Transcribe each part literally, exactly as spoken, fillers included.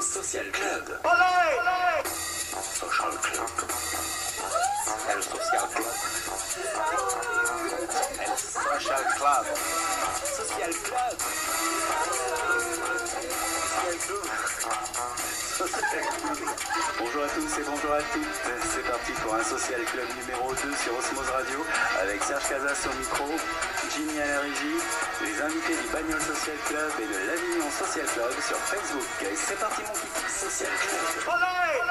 Social Club. Olé! Social Club. El Social Club. El Social Club. Social Club. Social Club. Social Club. Bonjour à tous et bonjour à toutes. C'est parti pour un Social Club numéro deux sur Osmose Radio avec Serge Casas au micro, Jimmy à la régie, les invités du Bagnole Social Club et de l'Avignon Social Club sur Facebook. Et c'est parti mon kiki Social Club. Olé!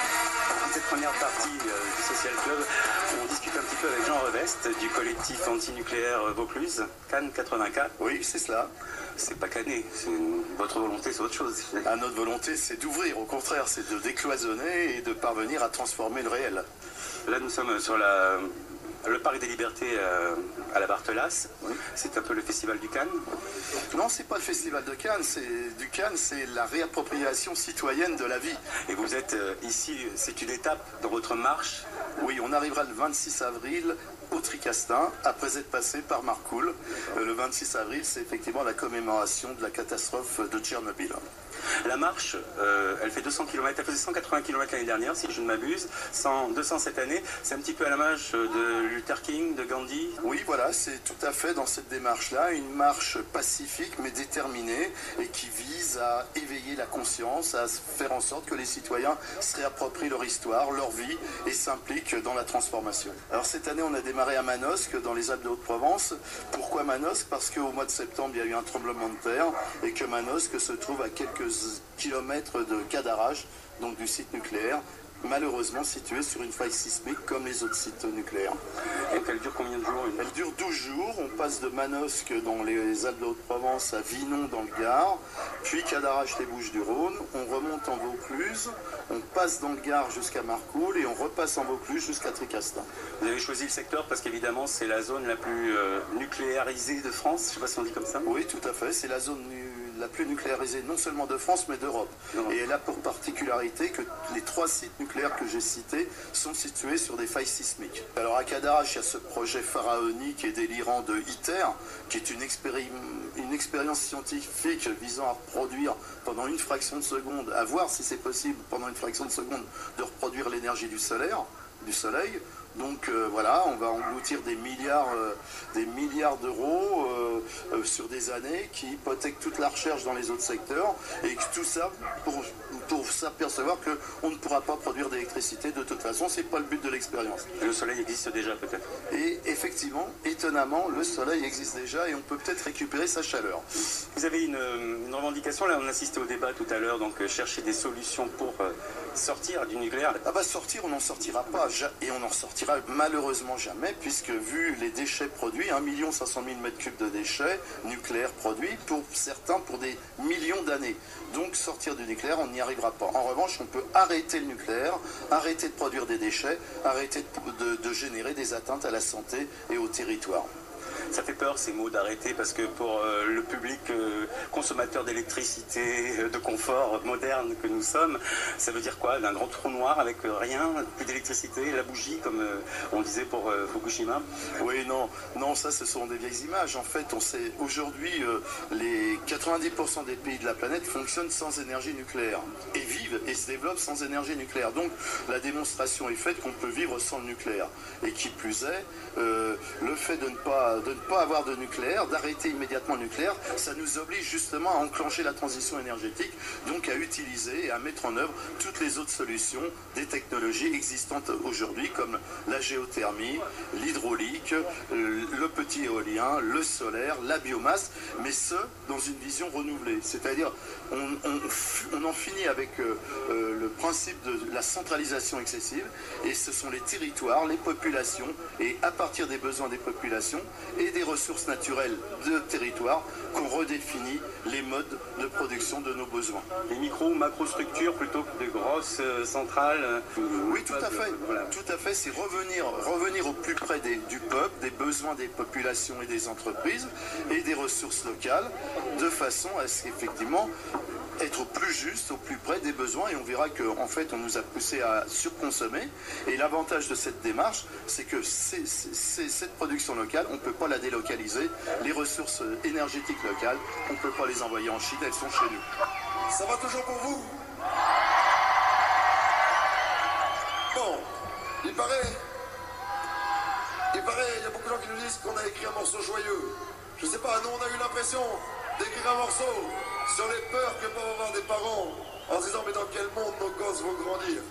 Dans cette première partie euh, du Social Club, on discute un petit peu avec Jean Revest du collectif antinucléaire Vaucluse, Cannes quatre-vingt-quatre. Oui, c'est cela. C'est pas canné, c'est votre volonté, c'est autre chose. À notre volonté, c'est d'ouvrir, au contraire, c'est de décloisonner et de parvenir à transformer le réel. Là, nous sommes sur la, le Parc des Libertés euh, à la Barthelas. Oui. C'est un peu le festival du Cannes. Non, c'est pas le festival de Cannes, c'est du Cannes, c'est la réappropriation citoyenne de la vie. Et vous êtes euh, ici, c'est une étape dans votre marche. Oui, on arrivera le vingt-six avril au Tricastin, après être passé par Marcoule. Euh, le vingt-six avril, c'est effectivement la commémoration de la catastrophe de Tchernobyl. La marche, euh, elle fait deux cents kilomètres, elle faisait cent quatre-vingts kilomètres l'année dernière, si je ne m'abuse, cent, deux cents cette année. C'est un petit peu à l'image de Luther King, de Gandhi. Oui, voilà, c'est tout à fait dans cette démarche-là, une marche pacifique mais déterminée et qui vise à éveiller la conscience, à faire en sorte que les citoyens se réapproprient leur histoire, leur vie et s'impliquent dans la transformation. Alors cette année, on a démarré à Manosque, dans les Alpes de Haute-Provence. Pourquoi Manosque? Parce qu'au mois de septembre, il y a eu un tremblement de terre et que Manosque se trouve à quelques kilomètres de Cadarache, donc du site nucléaire, malheureusement situé sur une faille sismique comme les autres sites nucléaires. Donc elle dure combien de jours une... Elle dure douze jours, on passe de Manosque dans les Alpes de Haute-Provence à Vinon dans le Gard, puis Cadarache les Bouches-du-Rhône, on remonte en Vaucluse, on passe dans le Gard jusqu'à Marcoule et on repasse en Vaucluse jusqu'à Tricastin. Vous avez choisi le secteur parce qu'évidemment c'est la zone la plus euh, nucléarisée de France, je ne sais pas si on dit comme ça. Oui, tout à fait, c'est la zone nu la plus nucléarisée non seulement de France mais d'Europe. Et elle a pour particularité que les trois sites nucléaires que j'ai cités sont situés sur des failles sismiques. Alors à Cadarache, il y a ce projet pharaonique et délirant de ITER, qui est une, expéri une expérience scientifique visant à reproduire pendant une fraction de seconde, à voir si c'est possible pendant une fraction de seconde de reproduire l'énergie du solaire, du soleil. Donc euh, voilà, on va engloutir des milliards, euh, des milliards d'euros euh, euh, sur des années qui hypothèquent toute la recherche dans les autres secteurs et tout ça pour, pour s'apercevoir qu'on ne pourra pas produire d'électricité de toute façon, c'est pas le but de l'expérience. Le soleil existe déjà peut-être. Et effectivement, étonnamment, le soleil existe déjà et on peut peut-être récupérer sa chaleur. Vous avez une, une revendication, là on assistait au débat tout à l'heure, donc euh, chercher des solutions pour euh, sortir du nucléaire. Ah bah sortir, on n'en sortira pas et on n'en sortira malheureusement jamais, puisque vu les déchets produits, un million cinq cent mille mètres cubes de déchets nucléaires produits, pour certains pour des millions d'années. Donc sortir du nucléaire, on n'y arrivera pas. En revanche, on peut arrêter le nucléaire, arrêter de produire des déchets, arrêter de, de, de générer des atteintes à la santé et au territoire. Ça fait peur ces mots d'arrêter parce que pour euh, le public euh, consommateur d'électricité, euh, de confort moderne que nous sommes, ça veut dire quoi? D'un grand trou noir avec euh, rien, plus d'électricité, la bougie comme euh, on disait pour euh, Fukushima? Oui, non, non, ça ce sont des vieilles images. En fait, on sait aujourd'hui euh, les quatre-vingt-dix pour cent des pays de la planète fonctionnent sans énergie nucléaire et vivent et se développent sans énergie nucléaire. Donc la démonstration est faite qu'on peut vivre sans le nucléaire. Et qui plus est, euh, le fait de ne pas de ne pas avoir de nucléaire, d'arrêter immédiatement le nucléaire, ça nous oblige justement à enclencher la transition énergétique, donc à utiliser et à mettre en œuvre toutes les autres solutions des technologies existantes aujourd'hui, comme la géothermie, l'hydraulique, le petit éolien, le solaire, la biomasse, mais ce, dans une vision renouvelée. C'est-à-dire, on, on, on en finit avec euh, euh, le principe de la centralisation excessive, et ce sont les territoires, les populations, et à partir des besoins des populations, et des ressources naturelles de territoire qu'on redéfinit les modes de production de nos besoins. Les micro ou macrostructures plutôt que de grosses euh, centrales. Euh, oui, tout à fait. Voilà. Tout à fait, c'est revenir, revenir au plus près des, du peuple, des besoins des populations et des entreprises et des ressources locales, de façon à ce qu'effectivement être au plus juste, au plus près des besoins, et on verra qu'en fait on nous a poussé à surconsommer. Et l'avantage de cette démarche, c'est que c'est, c'est, cette production locale, on ne peut pas la délocaliser. Les ressources énergétiques locales, on ne peut pas les envoyer en Chine, elles sont chez nous. Ça va toujours pour vous? Bon, il paraît... Il paraît, il y a beaucoup de gens qui nous disent qu'on a écrit un morceau joyeux. Je sais pas, nous on a eu l'impression d'écrire un morceau sur les peurs que peuvent avoir des parents en se disant mais dans quel monde nos gosses vont grandir.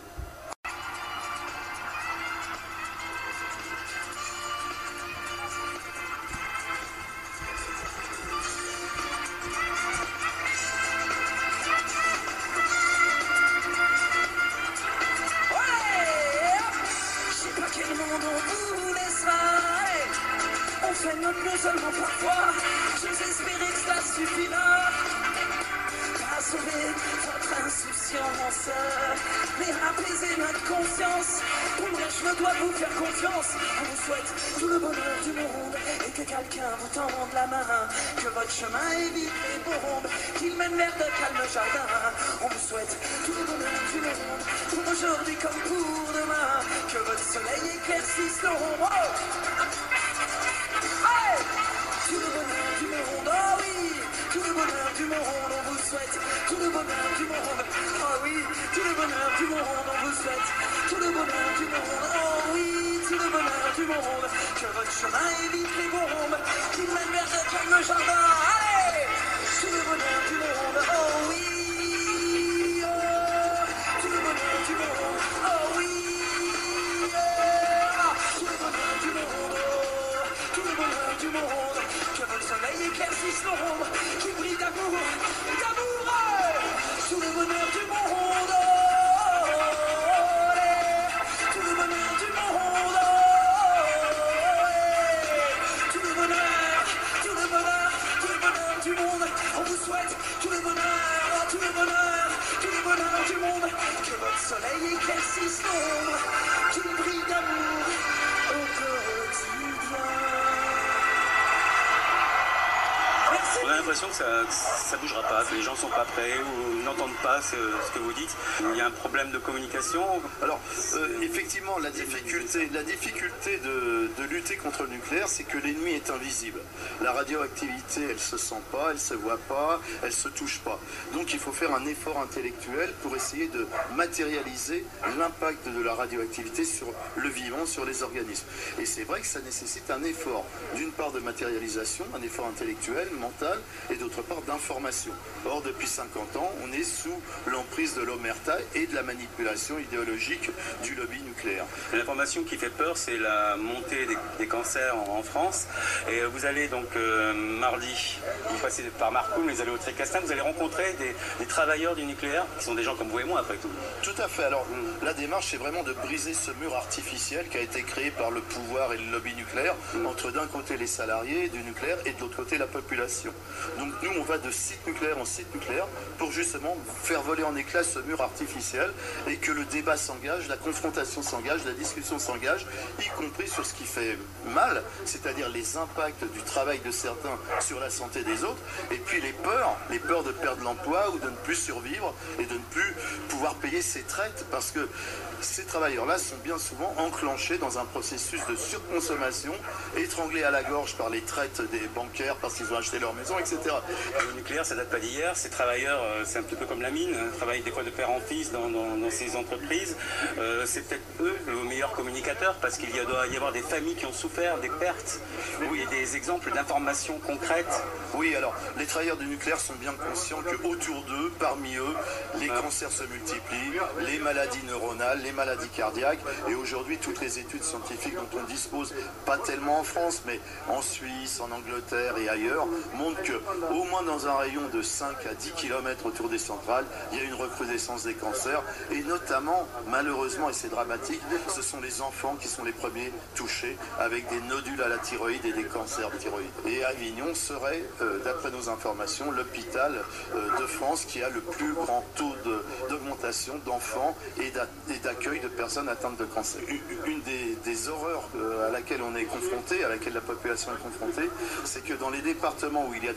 Seulement parfois, j'ose espérer que cela suffira à sauver votre insouciance, mais apaiser notre conscience. Pour vrai, je me dois vous faire confiance. On vous souhaite tout le bonheur du monde et que quelqu'un vous tende la main, que votre chemin évite les bombes, qu'il mène vers de calmes jardins. On vous souhaite tout le bonheur du monde, pour aujourd'hui comme pour demain, que votre soleil éclaircisse l'ombre. Tout le bonheur du monde, oh oui, tout le bonheur du monde, on vous souhaite tout le bonheur du monde, oh oui, tout le bonheur du monde, on vous souhaite tout le bonheur du monde, oh oui, tout le bonheur du monde, que votre chemin évite les bombes, qu'il mène vers de calmes jardins, allez, tout le bonheur du monde, oh oui, oh, tout le bonheur du monde, oh oui, oh, tout le bonheur du monde, oh, tout le bonheur du monde. Que votre soleil éclaircisse l'ombre, qui brille d'amour, d'amour, tout le bonheur du monde, tout le bonheur du monde, tout le bonheur, tout le bonheur, tout le bonheur du monde, on vous souhaite tout le bonheur, tout le bonheur, tout le bonheur du monde, que votre soleil éclaircisse l'ombre, qui brille d'amour au quotidien. On a l'impression que ça ne bougera pas, que les gens ne sont pas prêts ou n'entendent pas ce, ce que vous dites. Il y a un problème de communication. Alors, euh, effectivement, la difficulté, la difficulté de, de lutter contre le nucléaire, c'est que l'ennemi est invisible. La radioactivité, elle ne se sent pas, elle ne se voit pas, elle ne se touche pas. Donc, il faut faire un effort intellectuel pour essayer de matérialiser l'impact de la radioactivité sur le vivant, sur les organismes. Et c'est vrai que ça nécessite un effort, d'une part de matérialisation, un effort intellectuel, mental, et d'autre part d'information. Or, depuis cinquante ans, on est sous l'emprise de l'omerta et de la manipulation idéologique du lobby nucléaire. L'information qui fait peur, c'est la montée des, des cancers en, en France. Et vous allez donc euh, mardi, vous passez par Marcoum, vous allez au Tricastin, vous allez rencontrer des, des travailleurs du nucléaire, qui sont des gens comme vous et moi, après tout. Tout à fait. Alors, mmh. la démarche, c'est vraiment de briser ce mur artificiel qui a été créé par le pouvoir et le lobby nucléaire, mmh. entre d'un côté les salariés du nucléaire et de l'autre côté la population. Donc nous, on va de site nucléaire en site nucléaire pour justement faire voler en éclats ce mur artificiel et que le débat s'engage, la confrontation s'engage, la discussion s'engage, y compris sur ce qui fait mal, c'est-à-dire les impacts du travail de certains sur la santé des autres, et puis les peurs, les peurs de perdre l'emploi ou de ne plus survivre et de ne plus pouvoir payer ses traites, parce que ces travailleurs-là sont bien souvent enclenchés dans un processus de surconsommation, étranglés à la gorge par les traites des bancaires parce qu'ils ont acheté leur maison, et cetera. Le nucléaire, ça date pas d'hier. Ces travailleurs, c'est un petit peu comme la mine, hein, travaillent des fois de père en fils dans, dans, dans ces entreprises. Euh, c'est peut-être eux le meilleur communicateur parce qu'il y a, doit y avoir des familles qui ont souffert des pertes. Oui, et des exemples d'informations concrètes. Oui, alors les travailleurs du nucléaire sont bien conscients qu'autour d'eux, parmi eux, les ah. cancers se multiplient, les maladies neuronales, les maladies cardiaques, et aujourd'hui toutes les études scientifiques dont on dispose, pas tellement en France, mais en Suisse, en Angleterre et ailleurs, montrent qu'au moins dans un rayon de cinq à dix kilomètres autour des centrales, il y a une recrudescence des cancers, et notamment, malheureusement, et c'est dramatique, ce sont les enfants qui sont les premiers touchés avec des nodules à la thyroïde et des cancers de thyroïde. Et Avignon serait, euh, d'après nos informations, l'hôpital euh, de France qui a le plus grand taux d'augmentation d'enfants et d'accueil de personnes atteintes de cancer. Une des, des horreurs euh, à laquelle on est confronté, à laquelle la population est confrontée, c'est que dans les départements où il y a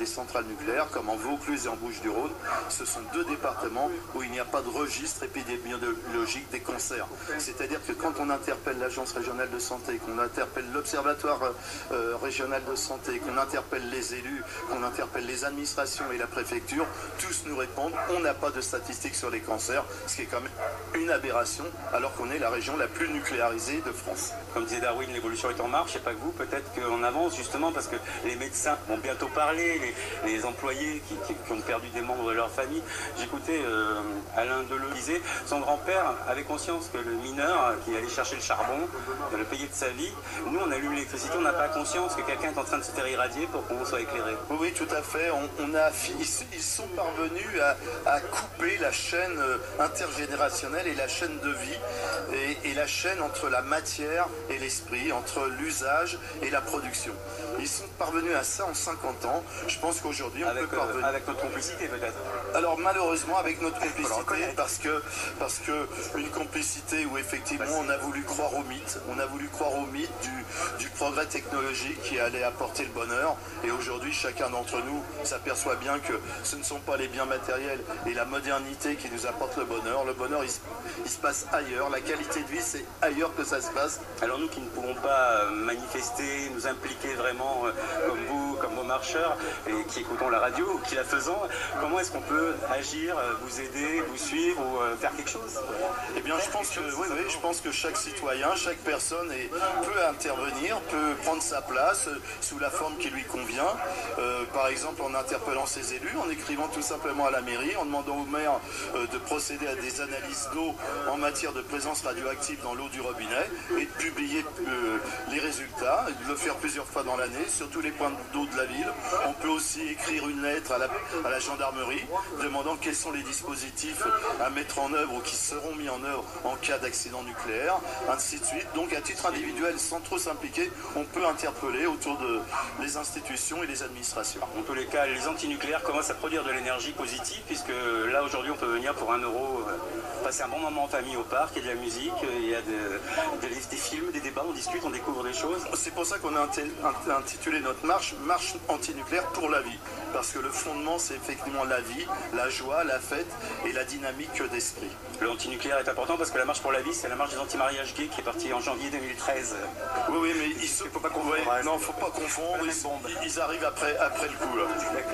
des centrales nucléaires, comme en Vaucluse et en Bouches-du-Rhône. Ce sont deux départements où il n'y a pas de registre épidémiologique des cancers. C'est-à-dire que quand on interpelle l'Agence régionale de santé, qu'on interpelle l'Observatoire euh, régional de santé, qu'on interpelle les élus, qu'on interpelle les administrations et la préfecture, tous nous répondent on n'a pas de statistiques sur les cancers, ce qui est quand même une aberration, alors qu'on est la région la plus nucléarisée de France. Comme disait Darwin, l'évolution est en marche, je ne sais pas que vous, peut-être qu'on avance justement parce que les médecins vont bientôt parler, les, les employés qui, qui, qui ont perdu des membres de leur famille. J'écoutais euh, Alain Deleu disait, son grand-père avait conscience que le mineur qui allait chercher le charbon, de le payer de sa vie, nous on allume l'électricité, on n'a pas conscience que quelqu'un est en train de se faire irradier pour qu'on soit éclairé. Oui, oui, tout à fait. On, on a, ils, ils sont parvenus à, à couper la chaîne intergénérationnelle et la chaîne de vie et, et la chaîne entre la matière et l'esprit, entre l'usage et la production. Ils sont parvenus à ça en cinquante ans. Je pense qu'aujourd'hui, on avec, peut parvenir. Euh, avec notre complicité, peut-être. Alors, malheureusement, avec notre complicité, parce que, parce que une complicité où, effectivement, on a voulu croire au mythe. On a voulu croire au mythe du, du progrès technologique qui allait apporter le bonheur. Et aujourd'hui, chacun d'entre nous s'aperçoit bien que ce ne sont pas les biens matériels et la modernité qui nous apportent le bonheur. Le bonheur, il, il se passe ailleurs. La qualité de vie, c'est ailleurs que ça se passe. Alors, nous qui ne pouvons pas manifester, nous impliquer vraiment euh, comme vous, comme vos marcheurs, et qui écoutons la radio, ou qui la faisons, comment est-ce qu'on peut agir, vous aider, vous suivre ou euh, faire quelque chose? Eh bien, je pense que, oui, oui, je pense que chaque citoyen, chaque personne est, peut intervenir, peut prendre sa place euh, sous la forme qui lui convient. Euh, par exemple, en interpellant ses élus, en écrivant tout simplement à la mairie, en demandant au maire euh, de procéder à des analyses d'eau en matière de présence radioactive dans l'eau du robinet et de publier euh, les résultats, et de le faire plusieurs fois dans l'année sur tous les points d'eau de la ville. On peut aussi écrire une lettre à la, à la gendarmerie demandant quels sont les dispositifs à mettre en œuvre ou qui seront mis en œuvre en cas d'accident nucléaire, ainsi de suite. Donc à titre individuel, sans trop s'impliquer, on peut interpeller autour de les institutions et les administrations. En tous les cas, les antinucléaires commencent à produire de l'énergie positive, puisque là aujourd'hui on peut venir pour un euro passer un bon moment en famille au parc, il y a de la musique, il y a de, de, des films, des débats, on discute, on découvre des choses. C'est pour ça qu'on a intitulé notre marche « Marche antinucléaire pour la vie ». Parce que le fondement, c'est effectivement la vie, la joie, la fête et la dynamique d'esprit. Le antinucléaire est important parce que la marche pour la vie, c'est la marche des anti-mariages gays qui est partie en janvier deux mille treize. Oui, oui, mais il ne faut pas confondre. Ouais, non, il ne faut pas confondre. Ils, ils arrivent après, après le coup. Là.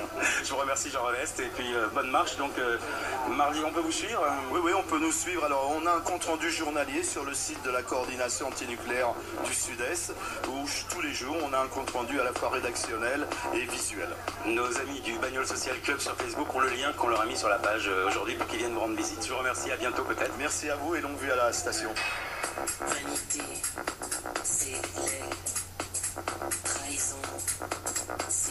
Je vous remercie, Jean Revest, et puis euh, bonne marche. Donc, euh, mardi, on peut vous suivre? Oui, oui, on peut nous suivre. Alors, on a un compte-rendu journalier sur le site de la coordination antinucléaire du Sud-Est, où tous les jours, on a un compte-rendu à la fois rédactionnel et visuel. Nos amis du Bagnole Social Club sur Facebook ont le lien qu'on leur a mis sur la page aujourd'hui pour qu'ils viennent vous rendre visite. Je vous remercie, à bientôt peut-être. Merci à vous et longue vue à la station. Vanité, c'est laid. Trahison, c'est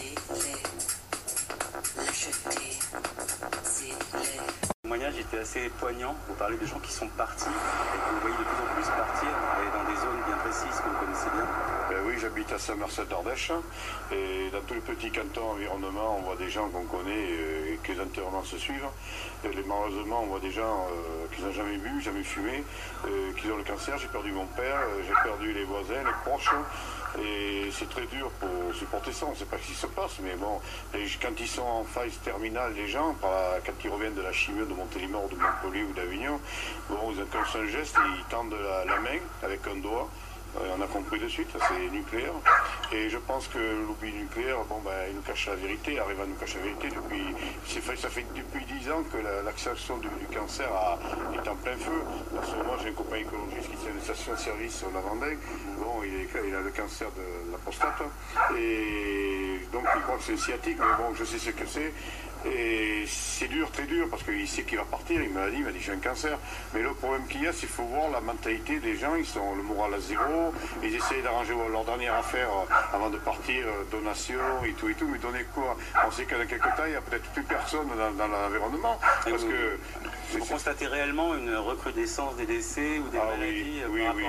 laid. Lâcheté, c'est laid. Le témoignage était assez poignant. Vous parlez de gens qui sont partis et que vous voyez de plus en plus partir et dans des zones bien précises que vous connaissez bien. Ben oui, j'habite à Saint-Marcel-d'Ardèche et dans tous les petits cantons environnement, on voit des gens qu'on connaît et que les enterrements se suivent. Et les, malheureusement, on voit des gens euh, qui n'ont jamais bu, jamais fumé, euh, qui ont le cancer. J'ai perdu mon père, euh, j'ai perdu les voisins, les proches. Et c'est très dur pour supporter ça, on ne sait pas ce qui se passe, mais bon, quand ils sont en phase terminale, les gens, quand ils reviennent de la chimio de Montélimar, de Montpellier ou d'Avignon, bon, ils ont qu'un seul geste, ils tendent la, la main avec un doigt. On a compris de suite, c'est nucléaire. Et je pense que l'oubli nucléaire, bon, ben, il nous cache la vérité, arrive à nous cacher la vérité. Depuis, fait, ça fait depuis dix ans que l'accélération du, du cancer a, est en plein feu. Parce que moi, j'ai un copain écologiste qui tient une station-service sur la Vendée. Bon, il, est, il a le cancer de la prostate. Et donc, il croit que c'est sciatique, mais bon, je sais ce que c'est. Et c'est dur, très dur, parce qu'il sait qu'il va partir, il me l'a dit, il m'a dit j'ai un cancer. Mais le problème qu'il y a, c'est qu'il faut voir la mentalité des gens, ils sont le moral à zéro, ils essayent d'arranger leur dernière affaire avant de partir, donation et tout et tout, mais donner quoi? On sait qu'à quelques temps, il n'y a peut-être plus personne dans, dans l'environnement. Parce que vous constatez réellement une recrudescence des décès ou des ah, maladies oui, par oui, rapport oui. à...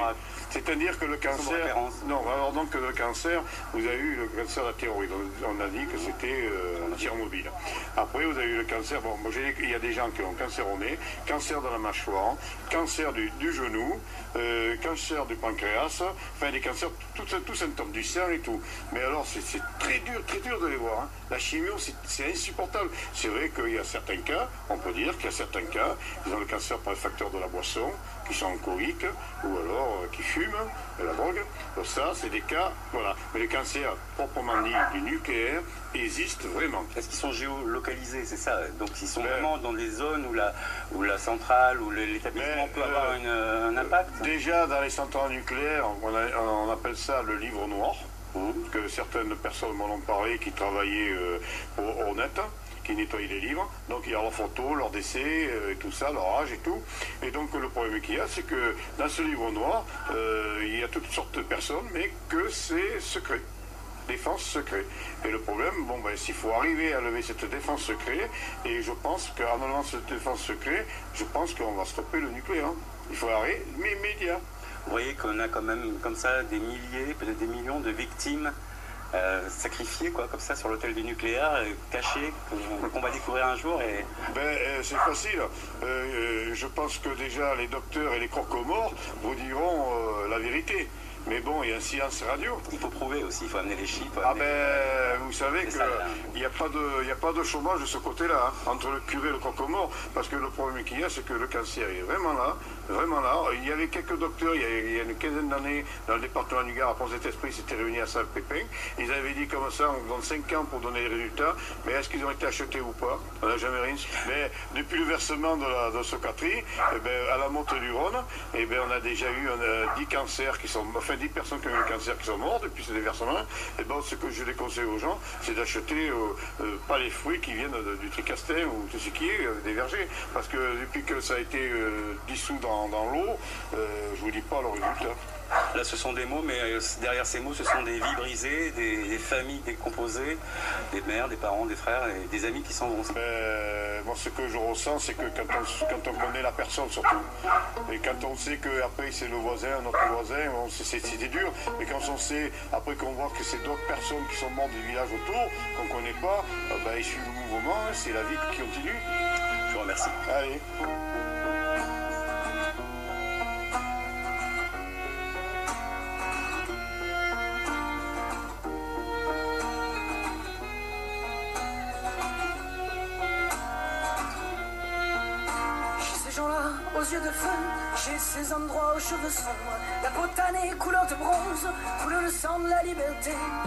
C'est-à-dire que le cancer... Non, alors donc le cancer, vous avez eu le cancer de la thyroïde. On a dit que c'était euh, Tchernobyl. Après, vous avez eu le cancer... Bon, moi, il y a des gens qui ont cancer au nez, cancer de la mâchoire, cancer du, du genou, euh, cancer du pancréas, enfin des cancers, tous symptômes du sein et tout. Mais alors, c'est très dur, très dur de les voir. Hein. La chimio, c'est insupportable. C'est vrai qu'il y a certains cas, on peut dire qu'il y a certains cas, ils ont le cancer par le facteur de la boisson, qui sont alcooliques, ou alors euh, qui fument, de la drogue. Donc ça, c'est des cas, voilà. Mais les cancers, proprement dit, du nucléaire, existent vraiment. Est-ce qu'ils sont géolocalisés, c'est ça? Donc ils sont ben, vraiment dans des zones où la, où la centrale, où l'établissement peut euh, avoir une, un impact? Déjà, dans les centrales nucléaires, on, a, on appelle ça le livre noir, mmh. que certaines personnes m'en ont parlé qui travaillaient euh, au, au net, qui nettoyaient les livres. Donc il y a leurs photos, leurs décès, euh, et tout ça, leur âge et tout. Et donc le problème qu'il y a, c'est que dans ce livre noir, euh, il y a toutes sortes de personnes, mais que c'est secret. Défense secret. Et le problème, bon ben s'il faut arriver à lever cette défense secret, et je pense qu'en enlevant cette défense secret, je pense qu'on va stopper le nucléaire. Il faut arrêter immédiat. Vous voyez qu'on a quand même comme ça des milliers, peut-être des millions de victimes euh, sacrifiées quoi, comme ça sur l'autel du nucléaire, euh, cachées, qu'on qu'on va découvrir un jour. Et... Ben, euh, c'est facile. Euh, je pense que déjà les docteurs et les croque-morts vous diront euh, la vérité. Mais bon, il y a un silence radio. Il faut prouver aussi, il faut amener les chiffres. Ah ben, vous savez qu'il n'y a, a pas de chômage de ce côté-là, hein, entre le curé et le croque-mort, parce que le problème qu'il y a, c'est que le cancer est vraiment là, vraiment là. Il y avait quelques docteurs, il y a, il y a une quinzaine d'années, dans le département du Gard, à Pont-Saint-Esprit, s'étaient réunis à Saint-Pépin. Ils avaient dit comme ça, on donne cinq ans pour donner les résultats, mais est-ce qu'ils ont été achetés ou pas? On n'a jamais rien. Mais depuis le versement de la de Socatrie, eh ben, à la motte du Rhône, eh ben, on a déjà eu euh, dix cancers qui sont... Enfin, dix personnes qui ont eu le cancer qui sont mortes depuis ce déversement. Et bon, ce que je déconseille aux gens, c'est d'acheter euh, euh, pas les fruits qui viennent de, du tricastin ou tout ce qui est euh, des vergers. Parce que depuis que ça a été euh, dissous dans, dans l'eau, euh, je vous dis pas le résultat. Là, ce sont des mots, mais derrière ces mots, ce sont des vies brisées, des, des familles décomposées, des mères, des parents, des frères et des amis qui s'en vont. Ben, moi, ce que je ressens, c'est que quand on, quand on connaît la personne, surtout, et quand on sait qu'après c'est le voisin, notre voisin, c'est dur, mais quand on sait, après qu'on voit que c'est d'autres personnes qui sont mortes du village autour, qu'on ne connaît pas, ben, il suit le mouvement, c'est la vie qui continue. Je vous remercie. Allez. Aux yeux de feu, j'ai ces endroits aux cheveux sombres, la peau tannée, couleur de bronze, couleur de sang de la liberté.